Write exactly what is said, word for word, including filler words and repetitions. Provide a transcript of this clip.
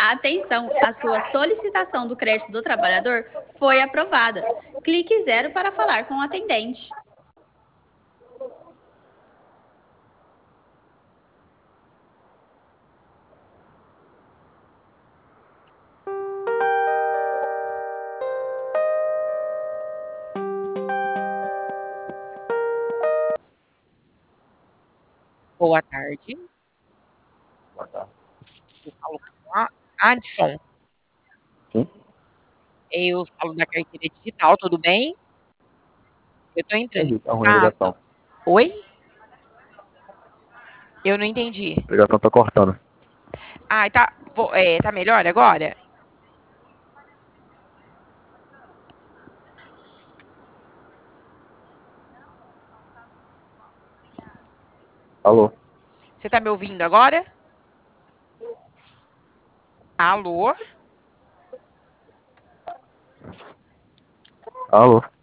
Atenção, a sua solicitação do crédito do trabalhador foi aprovada. Clique zero para falar com o atendente. Boa tarde. Boa tarde. Eu falo com a Adson. Sim? Eu falo da carteira digital, tudo bem? Eu tô entrando em Entendi, tá ruim a contato. ligação. Oi? Eu não entendi. A ligação tá cortando. Ah, tá, vou, é, tá melhor agora? Alô? Você tá me ouvindo agora? Alô? Alô?